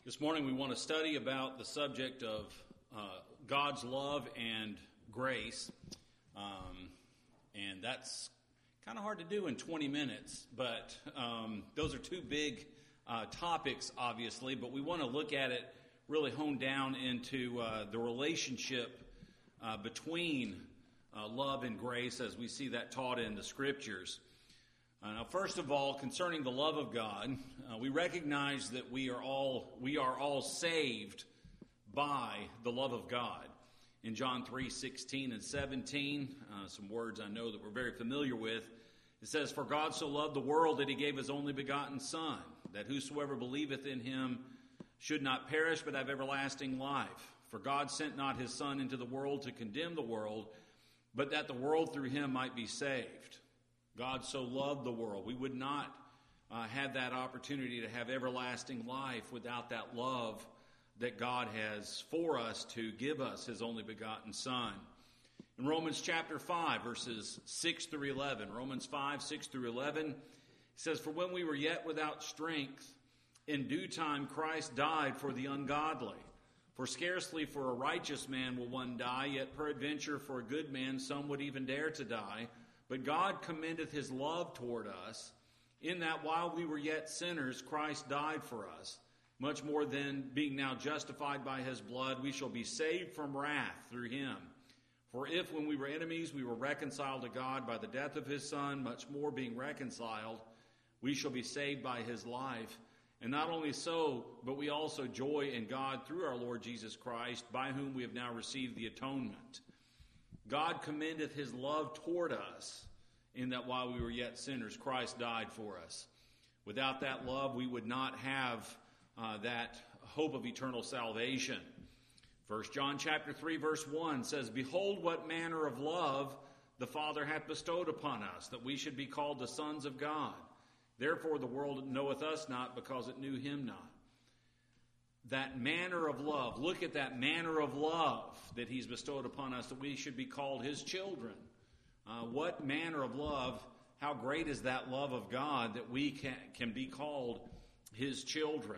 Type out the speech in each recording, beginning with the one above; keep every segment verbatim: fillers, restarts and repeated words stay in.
This morning we want to study about the subject of uh, God's love and grace. Um, and that's kind of hard to do in twenty minutes, but um, those are two big uh, topics, obviously. But we want to look at it really honed down into uh, the relationship uh, between uh, love and grace as we see that taught in the Scriptures. Uh, now, first of all, concerning the love of God, uh, we recognize that we are all we are all saved by the love of God. In John three sixteen and seventeen, uh, some words I know that we're very familiar with, it says, "For God so loved the world that he gave his only begotten Son, that whosoever believeth in him should not perish but have everlasting life. For God sent not his Son into the world to condemn the world, but that the world through him might be saved." God so loved the world. We would not uh, have that opportunity to have everlasting life without that love that God has for us to give us his only begotten Son. In Romans chapter five, verses six through eleven, Romans five, six through eleven, it says, "For when we were yet without strength, in due time Christ died for the ungodly. For scarcely for a righteous man will one die, yet peradventure for a good man some would even dare to die. But God commendeth his love toward us, in that while we were yet sinners, Christ died for us. Much more than, being now justified by his blood, we shall be saved from wrath through him. For if, when we were enemies, we were reconciled to God by the death of his Son, much more being reconciled, we shall be saved by his life. And not only so, but we also joy in God through our Lord Jesus Christ, by whom we have now received the atonement. God commendeth his love toward us, in that while we were yet sinners, Christ died for us. Without that love, we would not have uh, that hope of eternal salvation. First John chapter three, verse one says, "Behold what manner of love the Father hath bestowed upon us, that we should be called the sons of God. Therefore the world knoweth us not, because it knew him not." That manner of love, look at that manner of love that he's bestowed upon us, that we should be called his children. Uh, what manner of love, how great is that love of God that we can, can be called his children.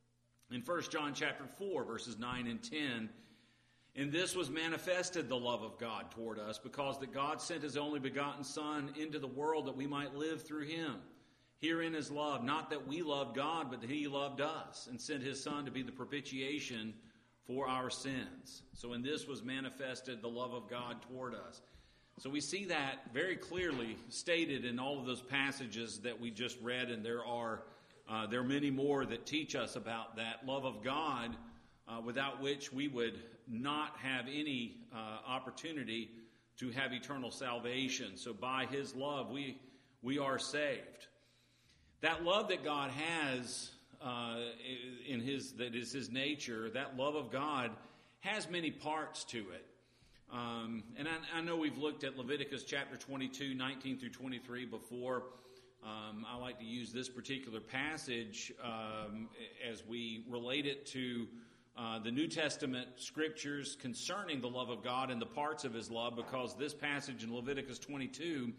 In First John chapter four, verses nine and ten, "In this was manifested the love of God toward us, because that God sent his only begotten Son into the world that we might live through him. Herein is love, not that we loved God, but that he loved us, and sent his Son to be the propitiation for our sins." So in this was manifested the love of God toward us. So we see that very clearly stated in all of those passages that we just read, and there are uh, there are many more that teach us about that love of God, uh, without which we would not have any uh, opportunity to have eternal salvation. So by his love, we we are saved. That love that God has uh, in his that is his nature, that love of God has many parts to it. Um, and I, I know we've looked at Leviticus chapter twenty-two, nineteen through twenty-three before. Um, I like to use this particular passage um, as we relate it to uh, the New Testament scriptures concerning the love of God and the parts of his love, because this passage in Leviticus twenty-two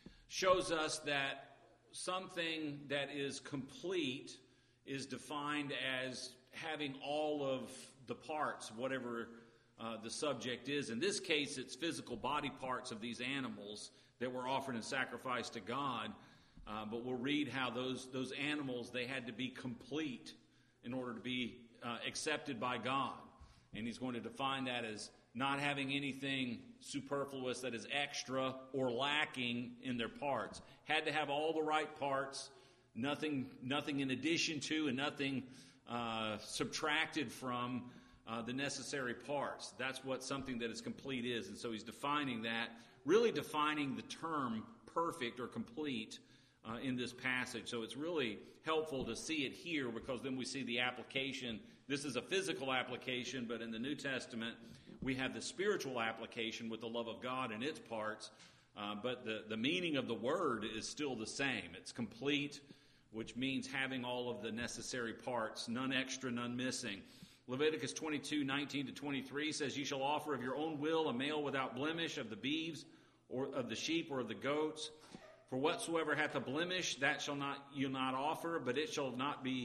shows us that something that is complete is defined as having all of the parts, whatever uh, the subject is. In this case, it's physical body parts of these animals that were offered in sacrifice to God. Uh, but we'll read how those, those animals, they had to be complete in order to be uh, accepted by God. And he's going to define that as not having anything superfluous that is extra or lacking in their parts. Had to have all the right parts, nothing nothing in addition to and nothing uh, subtracted from uh, the necessary parts. That's what something that is complete is. And so he's defining that, really defining the term perfect or complete uh, in this passage. So it's really helpful to see it here, because then we see the application. This is a physical application, but in the New Testament, we have the spiritual application with the love of God and its parts, uh, but the, the meaning of the word is still the same. It's complete, which means having all of the necessary parts, none extra, none missing. Leviticus twenty-two, nineteen to twenty-three says, "You shall offer of your own will a male without blemish of the beeves, or of the sheep, or of the goats. For whatsoever hath a blemish, that shall not you not offer, but it shall not be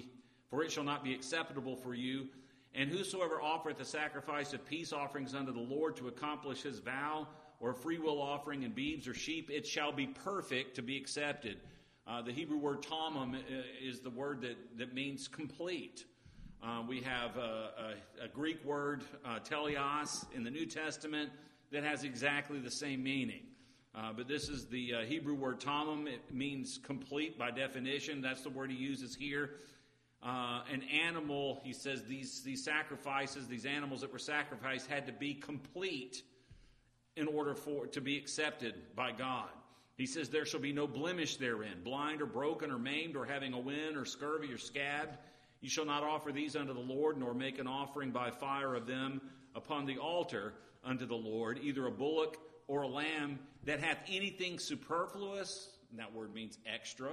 for it shall not be acceptable for you. And whosoever offereth a sacrifice of peace offerings unto the Lord to accomplish his vow, or a freewill offering in beeves or sheep, it shall be perfect to be accepted. Uh, the Hebrew word tamim is the word that, that means complete. Uh, we have a, a, a Greek word, uh, teleos, in the New Testament that has exactly the same meaning. Uh, but this is the uh, Hebrew word tamim. It means complete by definition. That's the word he uses here. Uh, an animal, he says, these, these sacrifices, these animals that were sacrificed had to be complete in order for to be accepted by God. He says, there shall be no blemish therein, blind or broken or maimed or having a wen or scurvy or scabbed. You shall not offer these unto the Lord, nor make an offering by fire of them upon the altar unto the Lord, either a bullock or a lamb that hath anything superfluous, and that word means extra,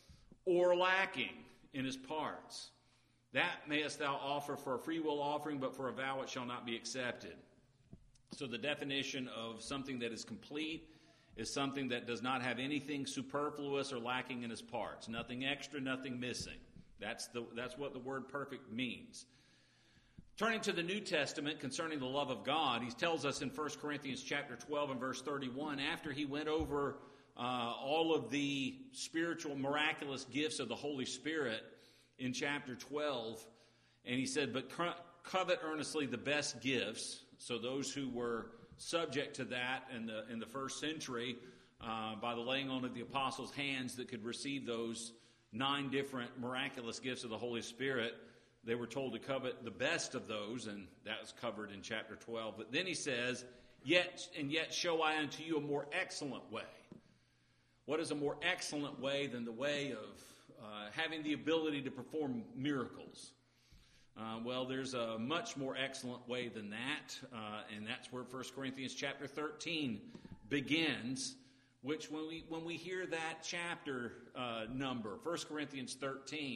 or lacking in his parts. That mayest thou offer for a freewill offering, but for a vow it shall not be accepted. So the definition of something that is complete is something that does not have anything superfluous or lacking in its parts. Nothing extra, nothing missing. That's the that's what the word perfect means. Turning to the New Testament concerning the love of God, he tells us in First Corinthians chapter twelve and verse thirty-one, after he went over uh, all of the spiritual, miraculous gifts of the Holy Spirit in chapter twelve, and he said, but covet earnestly the best gifts. So those who were subject to that in the in the first century, uh, by the laying on of the apostles' hands that could receive those nine different miraculous gifts of the Holy Spirit, they were told to covet the best of those, and that was covered in chapter twelve. But then he says, Yet and yet show I unto you a more excellent way. What is a more excellent way than the way of uh, having the ability to perform miracles? Uh, well, there's a much more excellent way than that, uh, and that's where First Corinthians chapter thirteen begins, which when we when we hear that chapter uh, number, First Corinthians thirteen,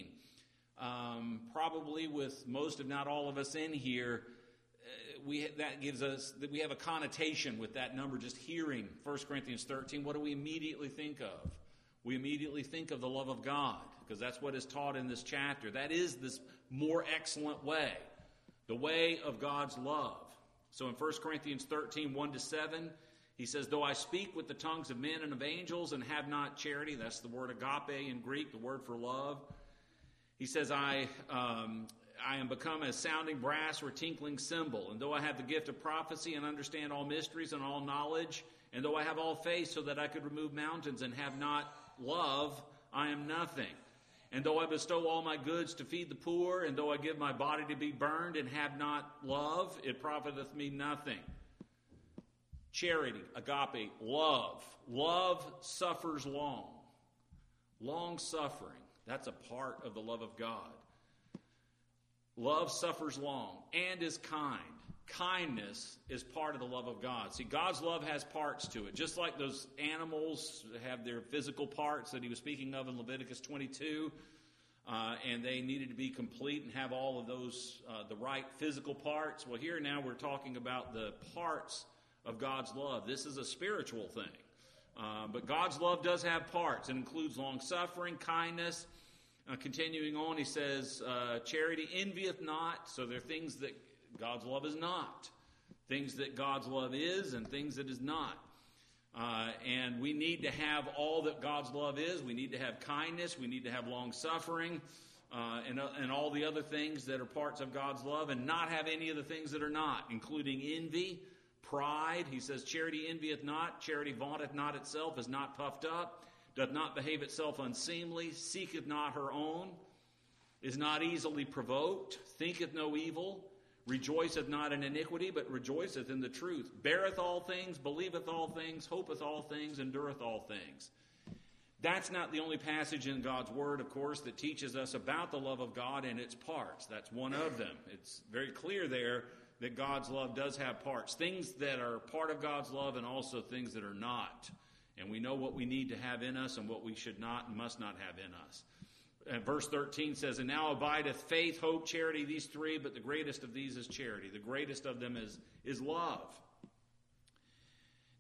um, probably with most, if not all of us in here, uh, we that gives us that we have a connotation with that number. Just hearing First Corinthians thirteen, what do we immediately think of? We immediately think of the love of God, because that's what is taught in this chapter. That is this more excellent way, the way of God's love. So in First Corinthians thirteen, one to seven, he says, though I speak with the tongues of men and of angels and have not charity, that's the word agape in Greek, the word for love. He says, I um, I am become a sounding brass or tinkling cymbal. And though I have the gift of prophecy and understand all mysteries and all knowledge, and though I have all faith so that I could remove mountains and have not love, I am nothing. And though I bestow all my goods to feed the poor, and though I give my body to be burned and have not love, it profiteth me nothing. Charity, agape, love. Love suffers long. Long suffering. That's a part of the love of God. Love suffers long and is kind. Kindness is part of the love of God. See, God's love has parts to it. Just like those animals have their physical parts that he was speaking of in Leviticus twenty-two, uh, and they needed to be complete and have all of those, uh, the right physical parts. Well, here now we're talking about the parts of God's love. This is a spiritual thing. Uh, but God's love does have parts. It includes long-suffering, kindness. Uh, continuing on, he says, uh, charity envieth not. So there are things that God's love is not. Things that God's love is and things that is not. Uh, and we need to have all that God's love is. We need to have kindness. We need to have long-suffering uh, and, uh, and all the other things that are parts of God's love, and not have any of the things that are not, including envy, pride. He says, charity envieth not. Charity vaunteth not itself, is not puffed up, doth not behave itself unseemly, seeketh not her own, is not easily provoked, thinketh no evil, rejoiceth not in iniquity, but rejoiceth in the truth, beareth all things, believeth all things, hopeth all things, endureth all things. That's not the only passage in God's Word, of course, that teaches us about the love of God and its parts. That's one of them. It's very clear there that God's love does have parts, things that are part of God's love and also things that are not. And we know what we need to have in us and what we should not and must not have in us. And verse thirteen says, and now abideth faith, hope, charity, these three, but the greatest of these is charity. The greatest of them is, is love.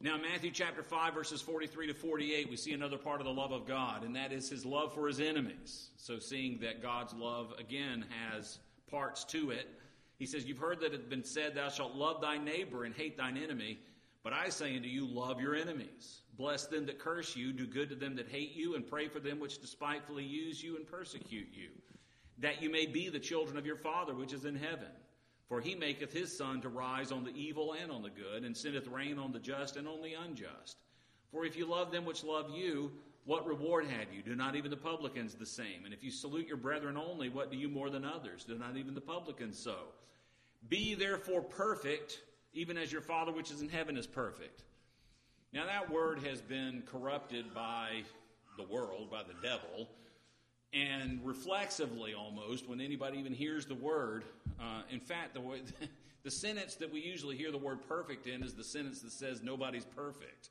Now, Matthew chapter five, verses forty-three to forty-eight, we see another part of the love of God, and that is his love for his enemies. So seeing that God's love, again, has parts to it, he says, you've heard that it has been said, thou shalt love thy neighbor and hate thine enemy. But I say unto you, love your enemies. Bless them that curse you, do good to them that hate you, and pray for them which despitefully use you and persecute you, that you may be the children of your Father which is in heaven. For he maketh his sun to rise on the evil and on the good, and sendeth rain on the just and on the unjust. For if you love them which love you, what reward have you? Do not even the publicans the same? And if you salute your brethren only, what do you more than others? Do not even the publicans so? Be therefore perfect, even as your Father which is in heaven is perfect. Now that word has been corrupted by the world, by the devil, and reflexively almost, when anybody even hears the word, uh, in fact, the, way, the sentence that we usually hear the word perfect in is the sentence that says nobody's perfect.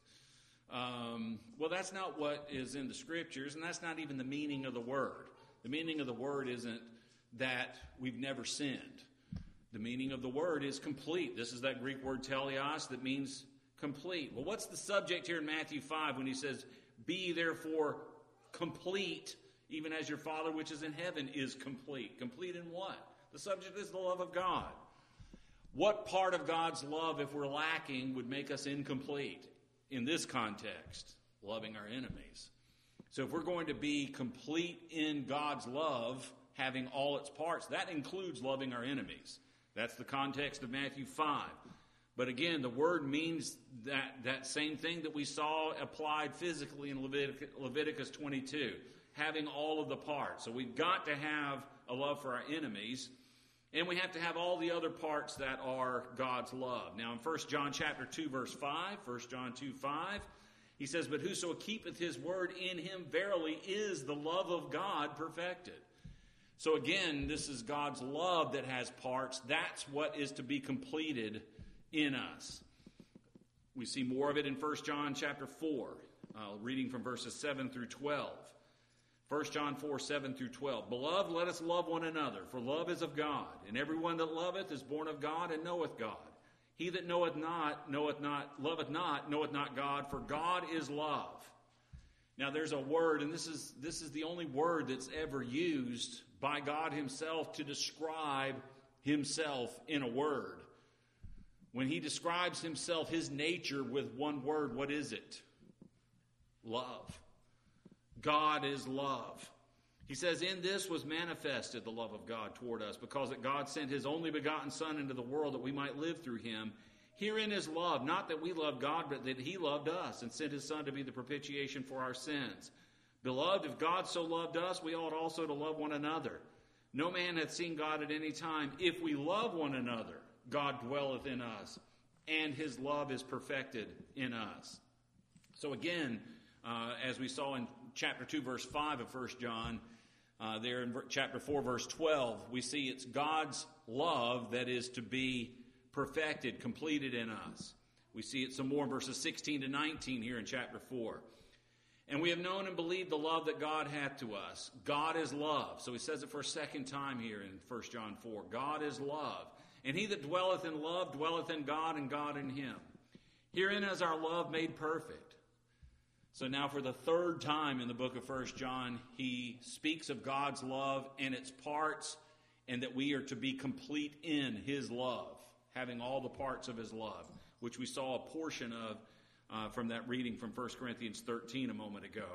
Um, well, that's not what is in the Scriptures, and that's not even the meaning of the word. The meaning of the word isn't that we've never sinned. The meaning of the word is complete. This is that Greek word teleos that means complete. Well, what's the subject here in Matthew five when he says, be therefore complete, even as your Father which is in heaven is complete? Complete in what? The subject is the love of God. What part of God's love, if we're lacking, would make us incomplete? In this context, loving our enemies. So if we're going to be complete in God's love, having all its parts, that includes loving our enemies. That's the context of Matthew five. But again, the word means that, that same thing that we saw applied physically in Leviticus, Leviticus twenty-two, having all of the parts. So we've got to have a love for our enemies, and we have to have all the other parts that are God's love. Now in First John chapter two, verse five, First John two, five, he says, but whoso keepeth his word, in him verily is the love of God perfected. So again, this is God's love that has parts. That's what is to be completed in us. We see more of it in First John chapter four, uh, reading from verses seven through twelve. First John four, seven through twelve. Beloved, let us love one another, for love is of God. And everyone that loveth is born of God and knoweth God. He that knoweth not, knoweth not, loveth not, knoweth not God, for God is love. Now there's a word, and this is this is the only word that's ever used by God himself to describe himself in a word. When he describes himself, his nature, with one word, what is it? Love. God is love. He says, in this was manifested the love of God toward us, because that God sent his only begotten Son into the world that we might live through him. Herein is love, not that we loved God, but that he loved us and sent his Son to be the propitiation for our sins. Beloved, if God so loved us, we ought also to love one another. No man hath seen God at any time. If we love one another, God dwelleth in us, and his love is perfected in us. So again, uh, as we saw in chapter two, verse five of First John, uh, there in chapter four, verse twelve, we see it's God's love that is to be perfected, completed in us. We see it some more in verses sixteen to nineteen here in chapter four. And we have known and believed the love that God hath to us. God is love. So he says it for a second time here in First John four. God is love. And he that dwelleth in love dwelleth in God, and God in him. Herein is our love made perfect. So now for the third time in the book of First John, he speaks of God's love and its parts, and that we are to be complete in his love, having all the parts of his love, which we saw a portion of uh, from that reading from First Corinthians thirteen a moment ago.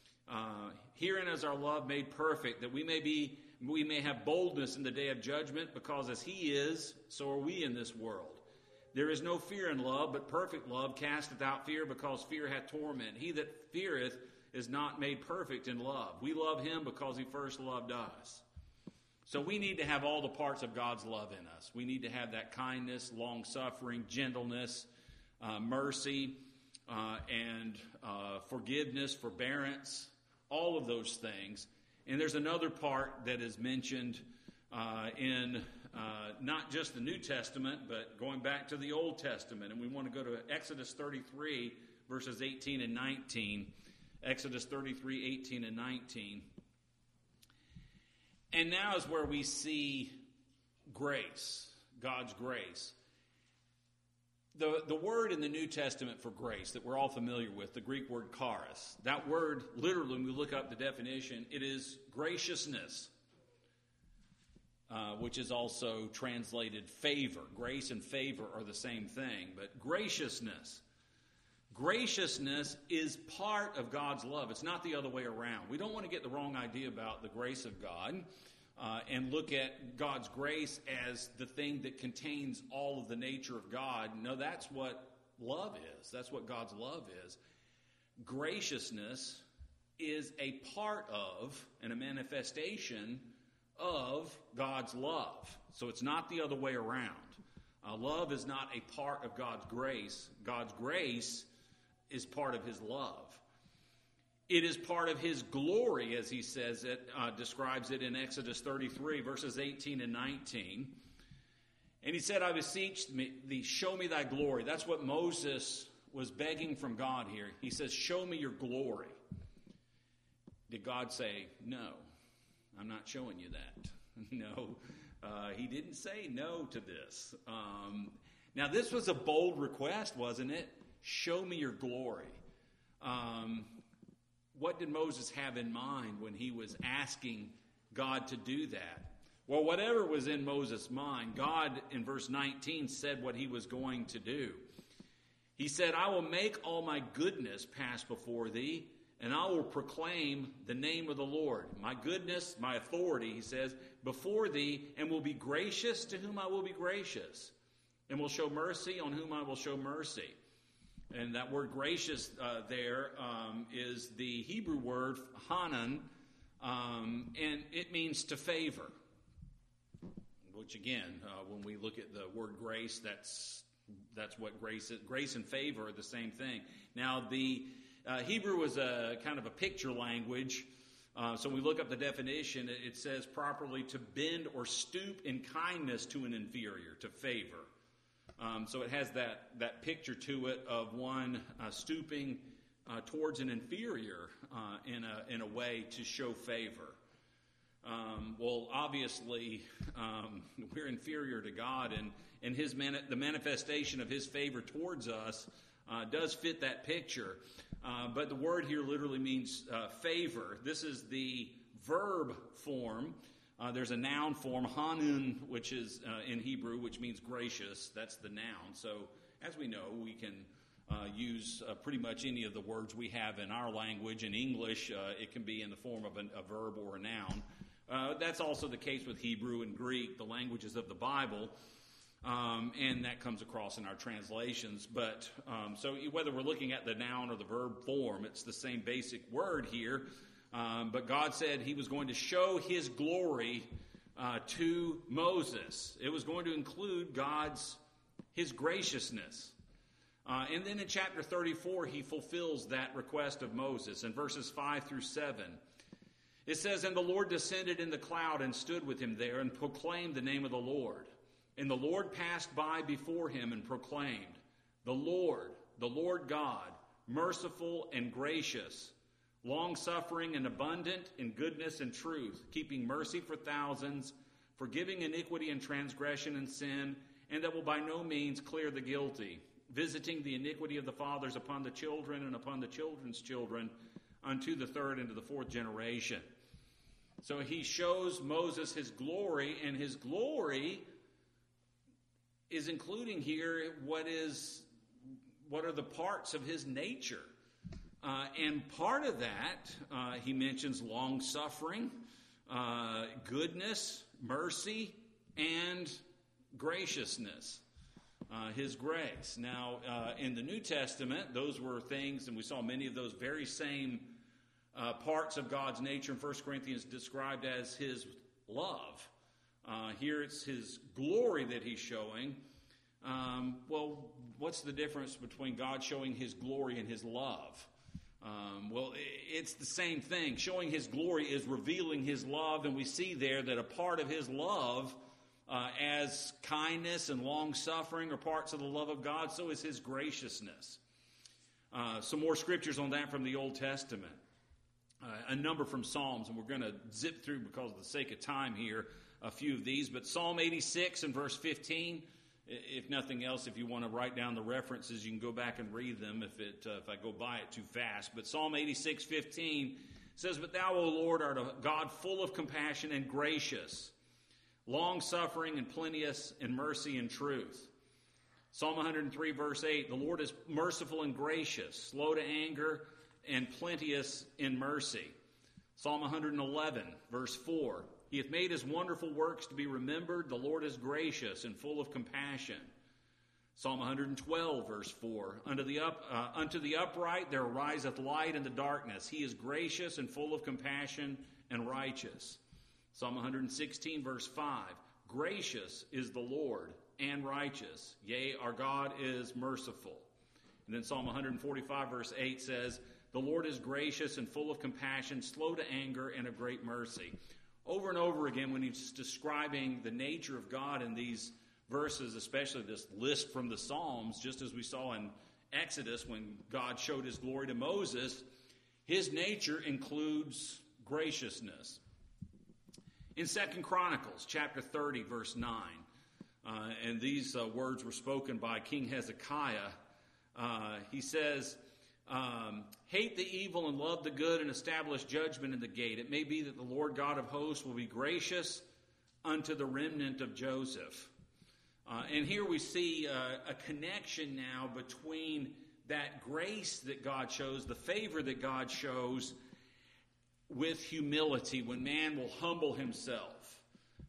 Uh, herein is our love made perfect, that we may be we may have boldness in the day of judgment, because as he is, so are we in this world. There is no fear in love, but perfect love casteth out fear, because fear hath torment. He that feareth is not made perfect in love. We love him because he first loved us. So we need to have all the parts of God's love in us. We need to have that kindness, long-suffering, gentleness, uh, mercy, uh, and uh, forgiveness, forbearance, all of those things. And there's another part that is mentioned uh, in uh, not just the New Testament, but going back to the Old Testament. And we want to go to Exodus thirty-three, verses eighteen and nineteen. Exodus thirty-three, eighteen and nineteen. And now is where we see grace, God's grace. The, the word in the New Testament for grace that we're all familiar with, the Greek word charis, that word, literally, when we look up the definition, it is graciousness, uh, which is also translated favor. Grace and favor are the same thing, but graciousness. Graciousness is part of God's love. It's not the other way around. We don't want to get the wrong idea about the grace of God. Uh, and look at God's grace as the thing that contains all of the nature of God. No, that's what love is. That's what God's love is. Graciousness is a part of and a manifestation of God's love. So it's not the other way around. Uh, love is not a part of God's grace. God's grace is part of his love. It is part of his glory, as he says it, uh, describes it in Exodus thirty-three, verses eighteen and nineteen. And he said, I beseech thee, show me thy glory. That's what Moses was begging from God here. He says, show me your glory. Did God say, no, I'm not showing you that? No, uh, he didn't say no to this. Um, now, this was a bold request, wasn't it? Show me your glory. Um What did Moses have in mind when he was asking God to do that? Well, whatever was in Moses' mind, God in verse nineteen said what he was going to do. He said, I will make all my goodness pass before thee, and I will proclaim the name of the Lord. My goodness, my authority, he says, before thee, and will be gracious to whom I will be gracious, and will show mercy on whom I will show mercy. And that word gracious uh, there um, is the Hebrew word hanan, um, and it means to favor. Which again, uh, when we look at the word grace, that's that's what grace is. Grace and favor are the same thing. Now, the uh, Hebrew is a kind of a picture language. Uh, so when we look up the definition, it, it says properly to bend or stoop in kindness to an inferior, to favor. Um, so it has that, that picture to it of one uh, stooping uh, towards an inferior uh, in a in a way to show favor. Um, well, obviously, um, we're inferior to God, and and his mani- the manifestation of his favor towards us uh, does fit that picture. Uh, but the word here literally means uh, favor. This is the verb form. Uh, there's a noun form, hanun, which is uh, in Hebrew, which means gracious. That's the noun. So, as we know, we can uh, use uh, pretty much any of the words we have in our language. In English, uh, it can be in the form of an, a verb or a noun. Uh, that's also the case with Hebrew and Greek, the languages of the Bible, um, and that comes across in our translations. But um, so whether we're looking at the noun or the verb form, it's the same basic word here. Um, but God said he was going to show his glory uh, to Moses. It was going to include God's, his graciousness. Uh, and then in chapter thirty-four, he fulfills that request of Moses in verses five through seven. It says, and the Lord descended in the cloud and stood with him there and proclaimed the name of the Lord. And the Lord passed by before him and proclaimed, the Lord, the Lord God, merciful and gracious, long-suffering and abundant in goodness and truth, keeping mercy for thousands, forgiving iniquity and transgression and sin, and that will by no means clear the guilty, visiting the iniquity of the fathers upon the children and upon the children's children unto the third and to the fourth generation. So he shows Moses his glory, and his glory is including here what is what are the parts of his nature. Uh, and part of that, uh, he mentions long-suffering, uh, goodness, mercy, and graciousness, uh, his grace. Now, uh, in the New Testament, those were things, and we saw many of those very same uh, parts of God's nature in First Corinthians described as his love. Uh, here it's his glory that he's showing. Um, well, what's the difference between God showing his glory and his love? Um, well, it's the same thing. Showing his glory is revealing his love, and we see there that a part of his love, uh, as kindness and long-suffering are parts of the love of God, so is his graciousness. Uh, some more scriptures on that from the Old Testament. Uh, a number from Psalms, and we're going to zip through because of the sake of time here a few of these. But Psalm eighty-six and verse fifteen, if nothing else, if you want to write down the references, you can go back and read them if it uh, if I go by it too fast. But Psalm eighty-six fifteen says, "But thou, O Lord, art a God full of compassion and gracious, long-suffering and plenteous in mercy and truth." Psalm one hundred three, verse eight, "The Lord is merciful and gracious, slow to anger, and plenteous in mercy." Psalm one hundred eleven, verse four, "He hath made his wonderful works to be remembered. The Lord is gracious and full of compassion." Psalm one hundred twelve, verse four, Unto the, up, uh, unto the upright there ariseth light in the darkness. He is gracious and full of compassion and righteous. Psalm one hundred sixteen, verse five, "Gracious is the Lord and righteous. Yea, our God is merciful." And then Psalm one hundred forty-five, verse eight says, "The Lord is gracious and full of compassion, slow to anger, and of great mercy." Over and over again, when he's describing the nature of God in these verses, especially this list from the Psalms, just as we saw in Exodus when God showed his glory to Moses, his nature includes graciousness. In Second Chronicles chapter thirty, verse nine, uh, and these uh, words were spoken by King Hezekiah, uh, he says, Um, "Hate the evil and love the good, and establish judgment in the gate. It may be that the Lord God of hosts will be gracious unto the remnant of Joseph." Uh, and here we see uh, a connection now between that grace that God shows, the favor that God shows, with humility, when man will humble himself.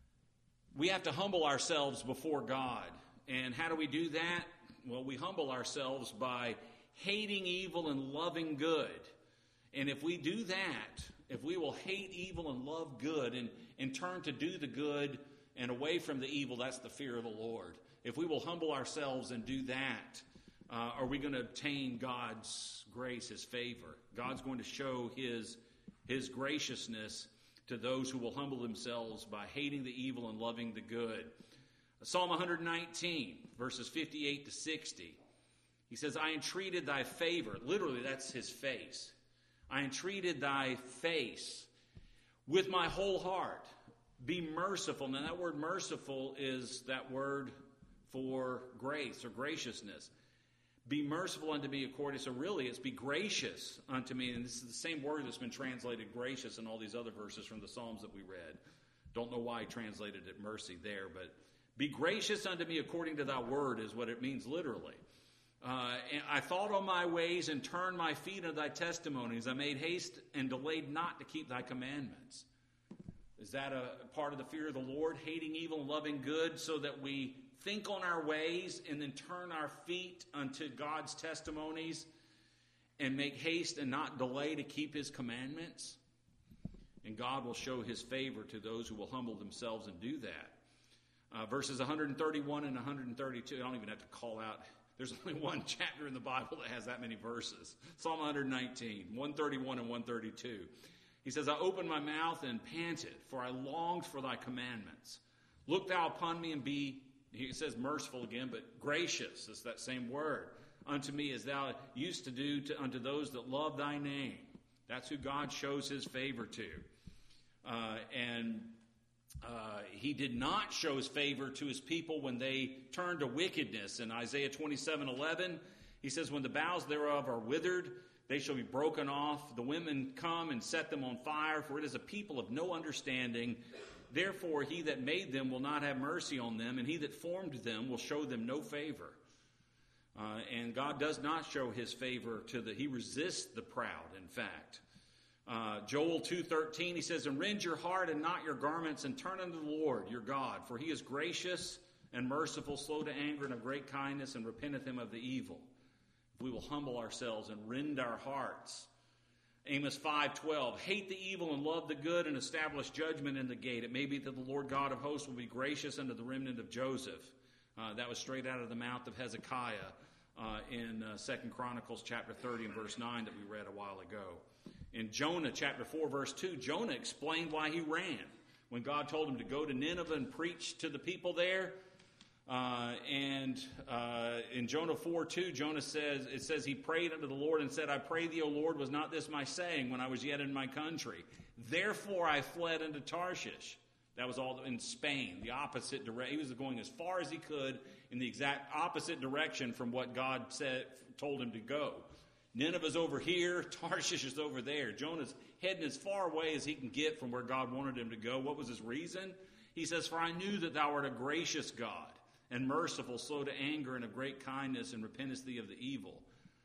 We have to humble ourselves before God. And how do we do that? Well, we humble ourselves by hating evil and loving good. And if we do that, if we will hate evil and love good and, and turn to do the good and away from the evil, that's the fear of the Lord. If we will humble ourselves and do that, uh, are we going to obtain God's grace, his favor? God's going to show his, his graciousness to those who will humble themselves by hating the evil and loving the good. Psalm one hundred nineteen, verses fifty-eight to sixty. He says, "I entreated thy favor." Literally, that's his face. "I entreated thy face with my whole heart. Be merciful." Now, that word merciful is that word for grace or graciousness. "Be merciful unto me according." So really, it's be gracious unto me. And this is the same word that's been translated gracious in all these other verses from the Psalms that we read. Don't know why he translated it mercy there, but be gracious unto me according to thy word is what it means literally. Uh, and I thought on my ways and turned my feet unto thy testimonies. I made haste and delayed not to keep thy commandments. Is that a part of the fear of the Lord? Hating evil and loving good, so that we think on our ways and then turn our feet unto God's testimonies and make haste and not delay to keep his commandments? And God will show his favor to those who will humble themselves and do that. Uh, verses one hundred thirty-one and one hundred thirty-two, I don't even have to call out. There's only one chapter in the Bible that has that many verses. Psalm one hundred nineteen, one thirty-one and one thirty-two. He says, "I opened my mouth and panted, for I longed for thy commandments. Look thou upon me and be," he says merciful again, but gracious, is that same word, "unto me as thou used to do to, unto those that love thy name." That's who God shows his favor to. Uh, and Uh, he did not show his favor to his people when they turned to wickedness. In Isaiah twenty-seven eleven, he says, "When the boughs thereof are withered, they shall be broken off. The women come and set them on fire, for it is a people of no understanding. Therefore he that made them will not have mercy on them, and he that formed them will show them no favor." Uh, and God does not show his favor to the, he resists the proud, in fact. Uh, Joel two thirteen, he says, "And rend your heart and not your garments, and turn unto the Lord your God, for he is gracious and merciful, slow to anger, and of great kindness, and repenteth him of the evil." If we will humble ourselves and rend our hearts. Amos five twelve, "Hate the evil and love the good, and establish judgment in the gate. It may be that the Lord God of hosts will be gracious unto the remnant of Joseph." Uh, that was straight out of the mouth of Hezekiah uh, in uh, Second Chronicles chapter thirty and verse nine that we read a while ago. In Jonah chapter four, verse two, Jonah explained why he ran. When God told him to go to Nineveh and preach to the people there. Uh, and uh, in Jonah four two, Jonah says, it says he prayed unto the Lord and said, "I pray thee, O Lord, was not this my saying when I was yet in my country? Therefore I fled unto Tarshish." That was all in Spain, the opposite direction. He was going as far as he could in the exact opposite direction from what God said, told him to go. Nineveh's over here, Tarshish is over there. Jonah's heading as far away as he can get from where God wanted him to go. What was his reason? He says, "For I knew that thou art a gracious God, and merciful, slow to anger, and of great kindness, and repentest thee of the evil."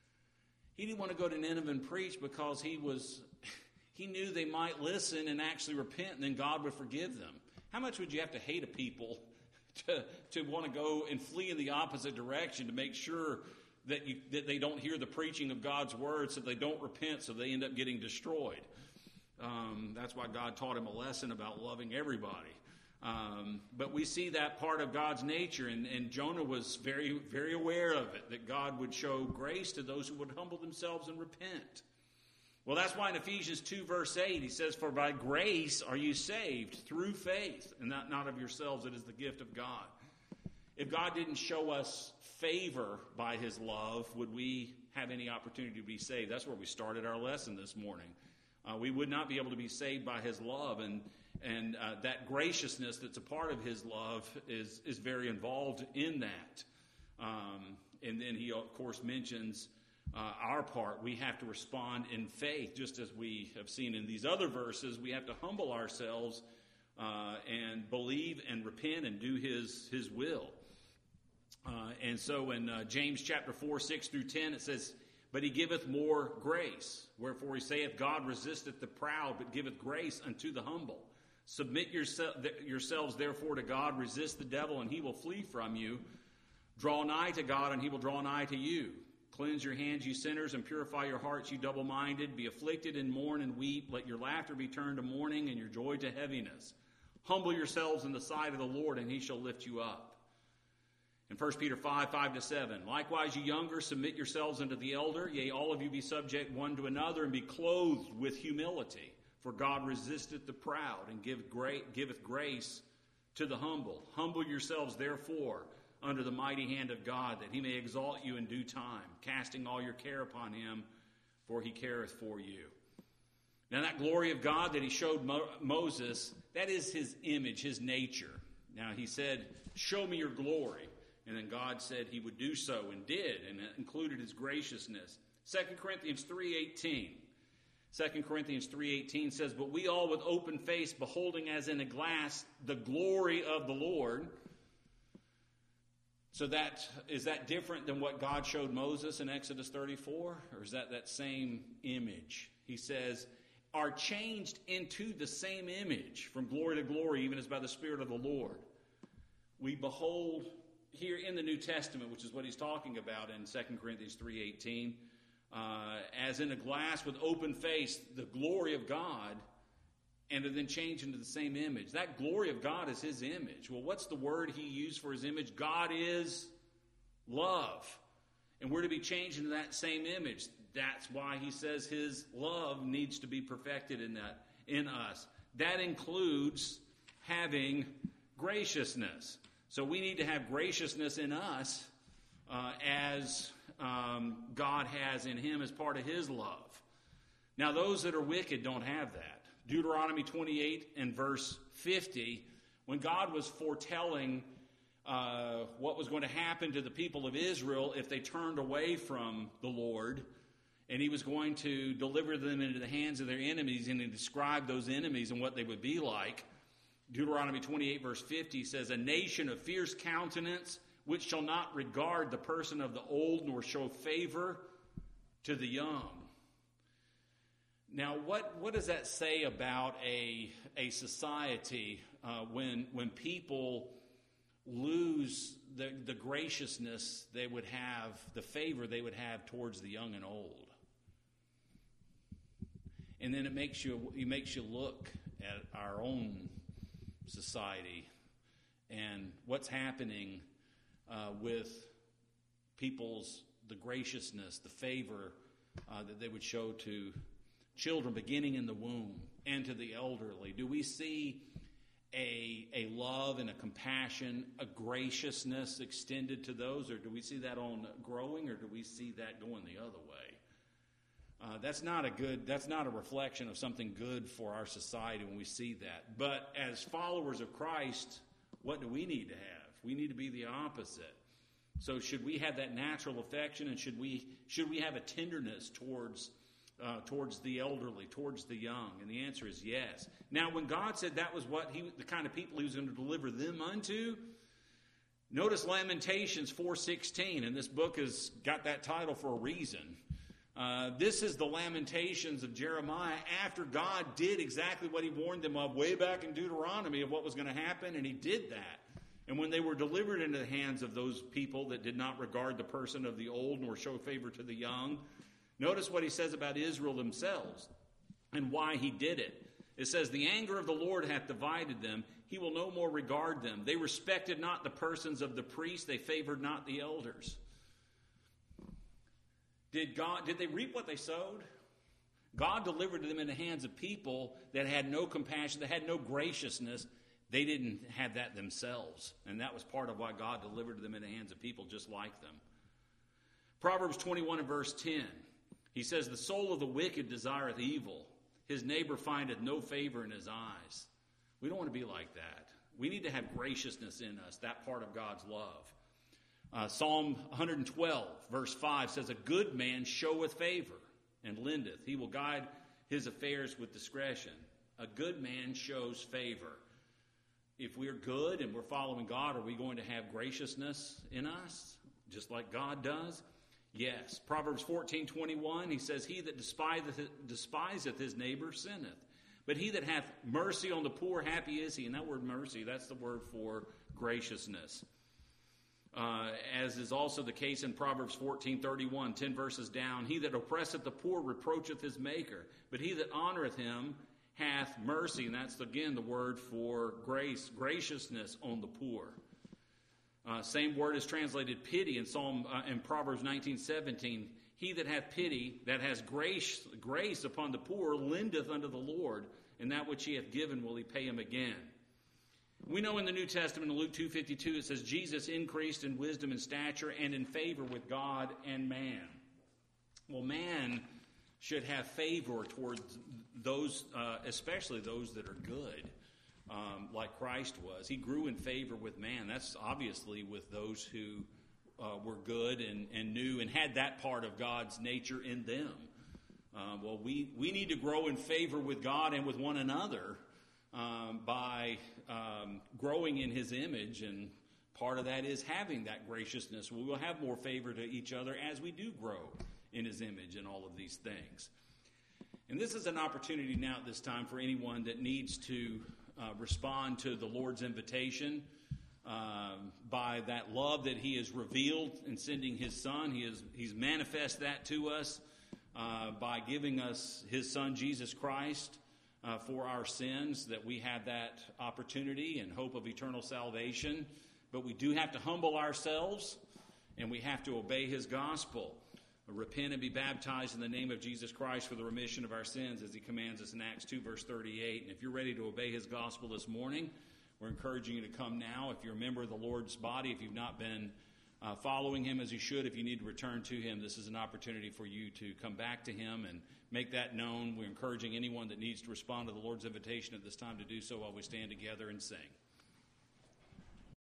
He didn't want to go to Nineveh and preach because he was, he knew they might listen and actually repent, and then God would forgive them. How much would you have to hate a people to, to want to go and flee in the opposite direction to make sure that you, that they don't hear the preaching of God's word, so they don't repent, so they end up getting destroyed? Um, that's why God taught him a lesson about loving everybody. Um, but we see that part of God's nature, and, and Jonah was very, very aware of it, that God would show grace to those who would humble themselves and repent. Well, that's why in Ephesians two, verse eight, he says, "For by grace are you saved through faith, and not, not of yourselves, it is the gift of God." If God didn't show us favor by his love, would we have any opportunity to be saved? That's where we started our lesson this morning. Uh, we would not be able to be saved by his love, and And uh, that graciousness that's a part of his love is, is very involved in that. Um, and then he, of course, mentions uh, our part. We have to respond in faith, just as we have seen in these other verses. We have to humble ourselves uh, and believe and repent and do his, his will. Uh, and so in uh, James chapter four, six through ten, it says, "But he giveth more grace. Wherefore he saith, God resisteth the proud, but giveth grace unto the humble. Submit yourselves therefore to God, resist the devil, and he will flee from you. Draw nigh to God, and he will draw nigh to you. Cleanse your hands, you sinners, and purify your hearts, you double-minded. Be afflicted and mourn and weep. Let your laughter be turned to mourning, and your joy to heaviness. Humble yourselves in the sight of the Lord, and he shall lift you up." In First Peter five, five to seven, "Likewise, you younger, submit yourselves unto the elder. Yea, all of you be subject one to another, and be clothed with humility. For God resisteth the proud, and give great, giveth grace to the humble. Humble yourselves, therefore, under the mighty hand of God, that he may exalt you in due time, casting all your care upon him, for he careth for you." Now, that glory of God that he showed Mo- Moses, that is his image, his nature. Now, he said, "Show me your glory." And then God said he would do so, and did, and it included his graciousness. Second Corinthians three eighteen. Second Corinthians three eighteen says, "But we all with open face, beholding as in a glass the glory of the Lord." So that, is that different than what God showed Moses in Exodus thirty-four? Or is that that same image? He says, "Are changed into the same image from glory to glory, even as by the Spirit of the Lord." We behold here in the New Testament, which is what he's talking about in Second Corinthians three eighteen, Uh, as in a glass with open face, the glory of God, and are then changed into the same image. That glory of God is his image. Well, what's the word he used for his image? God is love. And we're to be changed into that same image. That's why he says his love needs to be perfected in that, in us. That includes having graciousness. So we need to have graciousness in us uh, as Um, God has in him as part of his love. Now, those that are wicked don't have that. Deuteronomy twenty-eight and verse fifty, when God was foretelling uh, what was going to happen to the people of Israel if they turned away from the Lord, and he was going to deliver them into the hands of their enemies, and he described those enemies and what they would be like. Deuteronomy twenty-eight verse fifty says, "A nation of fierce countenance, which shall not regard the person of the old, nor show favor to the young." Now, what, what does that say about a, a society uh, when, when people lose the, the graciousness they would have, the favor they would have towards the young and old? And then it makes you, it makes you look at our own society and what's happening Uh, with people's, the graciousness, the favor uh, that they would show to children beginning in the womb and to the elderly. Do we see a, a love and a compassion, a graciousness extended to those, or do we see that on growing, or do we see that going the other way? Uh, that's not a good, that's not a reflection of something good for our society when we see that. But as followers of Christ, what do we need to have? We need to be the opposite. So should we have that natural affection, and should we should we have a tenderness towards uh, towards the elderly, towards the young? And the answer is yes. Now, when God said that was what he, the kind of people he was going to deliver them unto, notice Lamentations four sixteen, and this book has got that title for a reason. Uh, this is the Lamentations of Jeremiah after God did exactly what he warned them of way back in Deuteronomy of what was going to happen, and he did that. And when they were delivered into the hands of those people that did not regard the person of the old nor show favor to the young, notice what he says about Israel themselves and why he did it. It says, the anger of the Lord hath divided them. He will no more regard them. They respected not the persons of the priests. They favored not the elders. Did God, did they reap what they sowed? God delivered them in the hands of people that had no compassion, that had no graciousness. They didn't have that themselves. And that was part of why God delivered them in the hands of people just like them. Proverbs twenty-one and verse ten. He says, the soul of the wicked desireth evil. His neighbor findeth no favor in his eyes. We don't want to be like that. We need to have graciousness in us, that part of God's love. Uh, Psalm one twelve, verse five says, a good man showeth favor and lendeth. He will guide his affairs with discretion. A good man shows favor. If we're good and we're following God, are we going to have graciousness in us, just like God does? Yes. Proverbs fourteen twenty-one, he says, he that despiseth, despiseth his neighbor sinneth. But he that hath mercy on the poor, happy is he. And that word mercy, that's the word for graciousness. Uh, as is also the case in Proverbs fourteen thirty-one, ten verses down, he that oppresseth the poor reproacheth his maker, but he that honoreth him hath mercy. And that's, again, the word for grace, graciousness on the poor. Uh, same word is translated pity in Psalm uh, in Proverbs nineteen seventeen. He that hath pity, that has grace, grace upon the poor, lendeth unto the Lord, and that which he hath given will he pay him again. We know in the New Testament, in Luke two fifty-two, it says, Jesus increased in wisdom and stature and in favor with God and man. Well, man should have favor towards those, uh, especially those that are good, um, like Christ was. He grew in favor with man. That's obviously with those who uh, were good and, and knew and had that part of God's nature in them. Uh, well, we, we need to grow in favor with God and with one another Um, by um, growing in his image, and part of that is having that graciousness. We will have more favor to each other as we do grow in his image and all of these things. And this is an opportunity now at this time for anyone that needs to uh, respond to the Lord's invitation um, by that love that he has revealed in sending his son. He has he's manifest that to us uh, by giving us his son, Jesus Christ, Uh, for our sins, that we have that opportunity and hope of eternal salvation. But we do have to humble ourselves, and we have to obey his gospel. Repent and be baptized in the name of Jesus Christ for the remission of our sins, as he commands us in Acts two, verse thirty-eight. And if you're ready to obey his gospel this morning, we're encouraging you to come now. If you're a member of the Lord's body, if you've not been uh, following him as you should, if you need to return to him, this is an opportunity for you to come back to him and make that known. We're encouraging anyone that needs to respond to the Lord's invitation at this time to do so while we stand together and sing.